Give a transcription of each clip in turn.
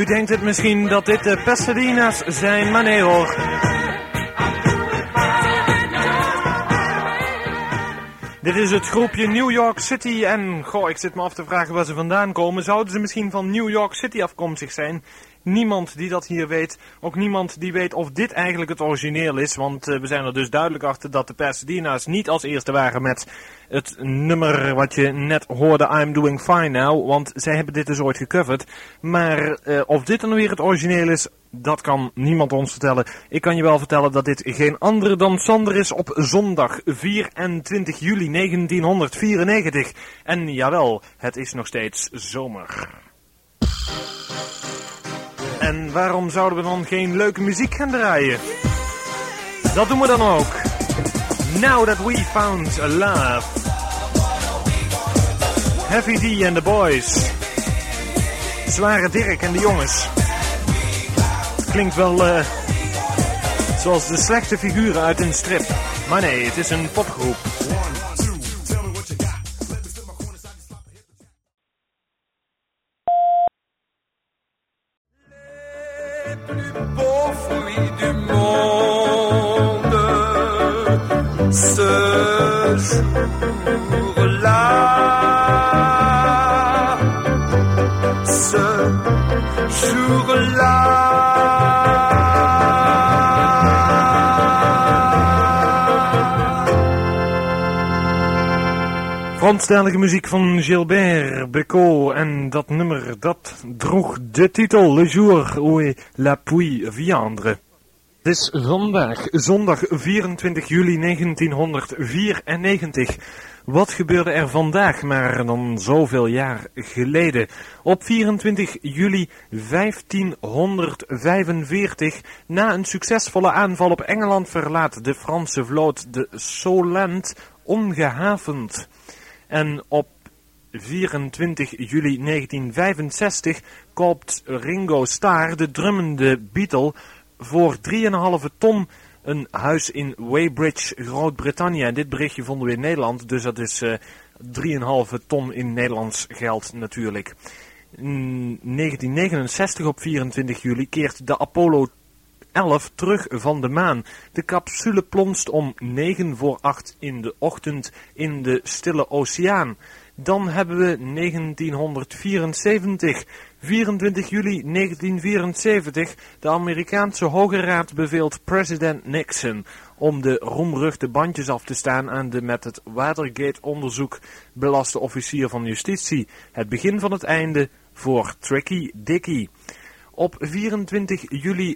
denkt het misschien dat dit de Pasadena's zijn, maar nee hoor. Dit is het groepje New York City en ik zit me af te vragen waar ze vandaan komen. Zouden ze misschien van New York City afkomstig zijn? Niemand die dat hier weet. Ook niemand die weet of dit eigenlijk het origineel is. Want we zijn er dus duidelijk achter dat de Pasadena's niet als eerste waren met het nummer wat je net hoorde, I'm Doing Fine Now. Want zij hebben dit dus ooit gecoverd. Maar of dit dan weer het origineel is, dat kan niemand ons vertellen. Ik kan je wel vertellen dat dit geen andere dan Sander is op zondag 24 juli 1994. En jawel, het is nog steeds zomer. En waarom zouden we dan geen leuke muziek gaan draaien? Dat doen we dan ook. Now that we found a love. Heavy D and the boys. Zware Dirk en de jongens. Klinkt wel zoals de slechte figuren uit een strip. Maar nee, het is een popgroep. Du monde, ce jour-là, ce jour-là. Franstalige muziek van Gilbert Bécaud en dat nummer dat droeg de titel Le jour où la pluie viendra. Het is vandaag, zondag 24 juli 1994. Wat gebeurde er vandaag, maar dan zoveel jaar geleden? Op 24 juli 1545, na een succesvolle aanval op Engeland, verlaat de Franse vloot de Solent ongehavend. En op 24 juli 1965 koopt Ringo Starr, de drummende Beatle, voor 3,5 ton een huis in Weybridge, Groot-Brittannië. En dit berichtje vonden we in Nederland, dus dat is 3,5 ton in Nederlands geld natuurlijk. In 1969 op 24 juli keert de Apollo 11 terug van de maan. De capsule plonst om 7:08 in de ochtend in de Stille Oceaan. Dan hebben we 1974, 24 juli 1974. De Amerikaanse Hoge Raad beveelt president Nixon om de roemruchte bandjes af te staan aan de met het Watergate-onderzoek belaste officier van justitie. Het begin van het einde voor Tricky Dicky. Op 24 juli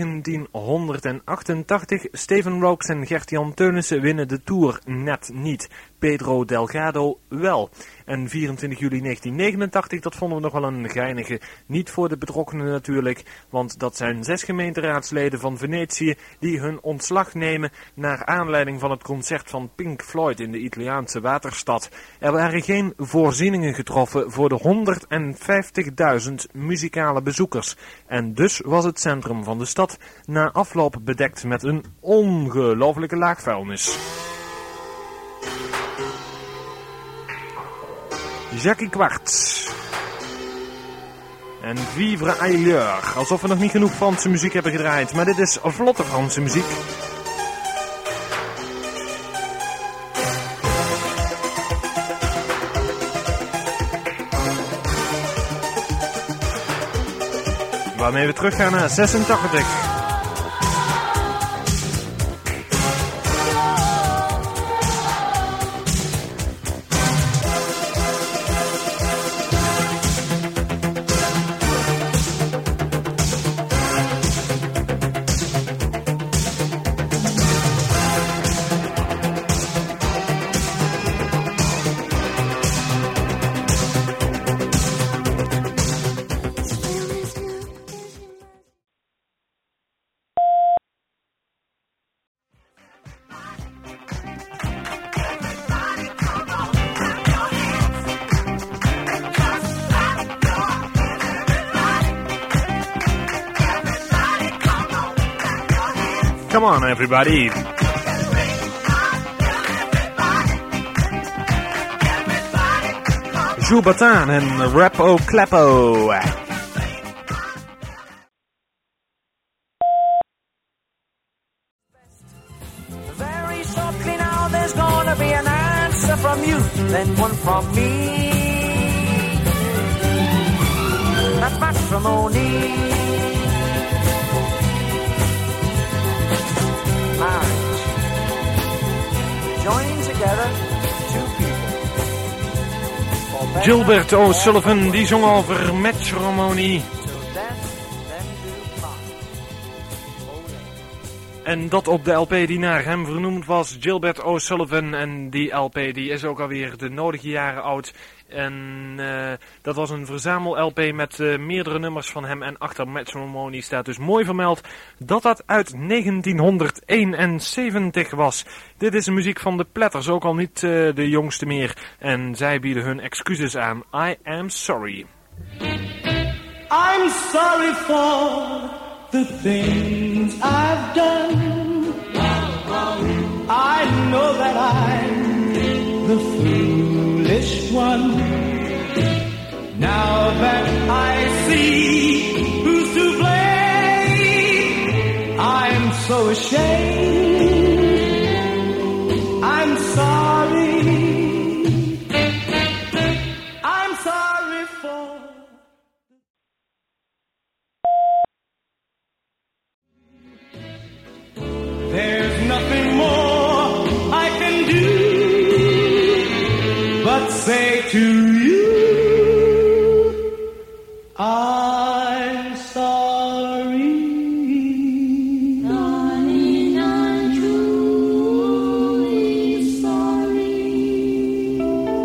1988, Steven Rooks en Gert-Jan Teunissen winnen de Tour net niet. Pedro Delgado wel. En 24 juli 1989, dat vonden we nog wel een geinige. Niet voor de betrokkenen natuurlijk, want dat zijn 6 gemeenteraadsleden van Venetië die hun ontslag nemen naar aanleiding van het concert van Pink Floyd in de Italiaanse waterstad. Er waren geen voorzieningen getroffen voor de 150.000 muzikale bezoekers. En dus was het centrum van de stad na afloop bedekt met een ongelooflijke laag vuilnis. Jackie Quartz. En Vivre ailleurs. Alsof we nog niet genoeg Franse muziek hebben gedraaid. Maar dit is vlotte Franse muziek. Waarmee we teruggaan naar 86. Come on, everybody. Jules Batin en Rap-O Clap-O. from you, then one from me. That's matrimony. Marriage. Joining together two people. Gilbert O'Sullivan, die zong over matrimony. En dat op de LP die naar hem vernoemd was, Gilbert O'Sullivan. En die LP die is ook alweer de nodige jaren oud. En dat was een verzamel-LP met meerdere nummers van hem. En achter Matrimony staat dus mooi vermeld dat dat uit 1971 was. Dit is de muziek van de Platters, ook al niet de jongste meer. En zij bieden hun excuses aan. I am sorry. I'm sorry for the things I've done. I know that I'm the foolish one. Now that I see who's to blame, I'm so ashamed. I'm sorry. I'm sorry for. There's nothing more I can do but say to you, I'm sorry. Darling, I'm truly sorry.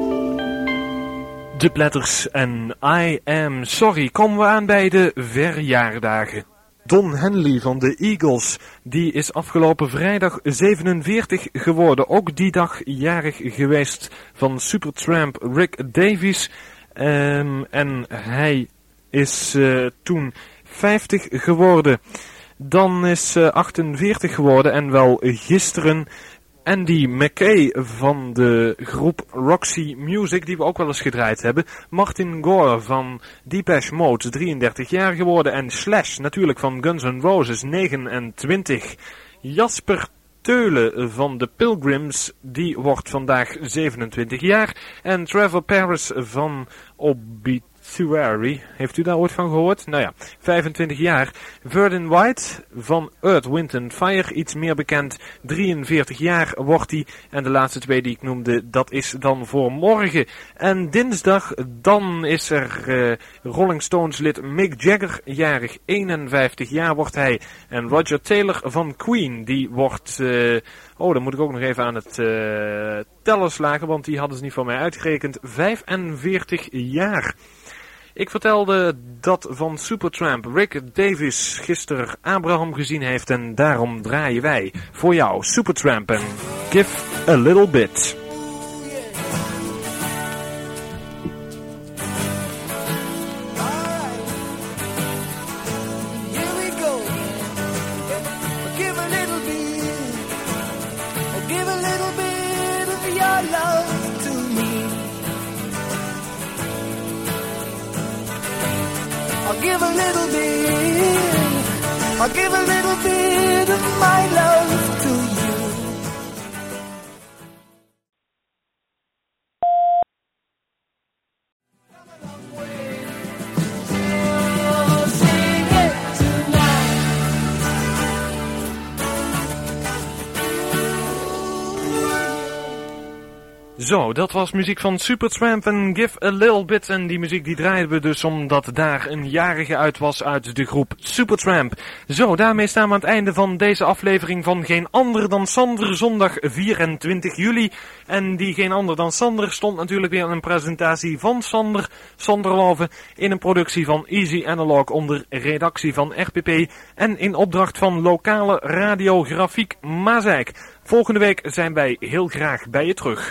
De Platters en I am sorry. Komen we aan bij de verjaardagen. Don Henley van de Eagles, die is afgelopen vrijdag 47 geworden. Ook die dag jarig geweest van Supertramp Rick Davies. En hij is toen 50 geworden. Dan is 48 geworden en wel gisteren Andy McKay van de groep Roxy Music, die we ook wel eens gedraaid hebben. Martin Gore van Depeche Mode, 33 jaar geworden. En Slash natuurlijk van Guns N' Roses, 29. Jasper Teulen van de Pilgrims, die wordt vandaag 27 jaar. En Trevor Paris van Obituary, heeft u daar ooit van gehoord? Nou ja, 25 jaar. Verdun White van Earth, Wind & Fire, iets meer bekend, 43 jaar wordt hij. En de laatste twee die ik noemde, dat is dan voor morgen. En dinsdag, dan is er Rolling Stones lid Mick Jagger, jarig, 51 jaar wordt hij. En Roger Taylor van Queen, die wordt... dan moet ik ook nog even aan het tellen slagen, want die hadden ze niet voor mij uitgerekend. 45 jaar. Ik vertelde dat van Supertramp Rick Davies gisteren Abraham gezien heeft. En daarom draaien wij voor jou Supertramp en Give a Little Bit. Give a little bit, I'll give a little bit of my love to you. Oh, sing it tonight. Zo, dat was muziek van Supertramp en Give a Little Bit. En die muziek die draaiden we dus omdat daar een jarige uit was uit de groep Supertramp. Zo, daarmee staan we aan het einde van deze aflevering van Geen Ander Dan Sander, zondag 24 juli. En die Geen Ander Dan Sander stond natuurlijk weer in een presentatie van Sander Sanderlove in een productie van Easy Analog onder redactie van RPP en in opdracht van lokale radiografiek Mazeik. Volgende week zijn wij heel graag bij je terug.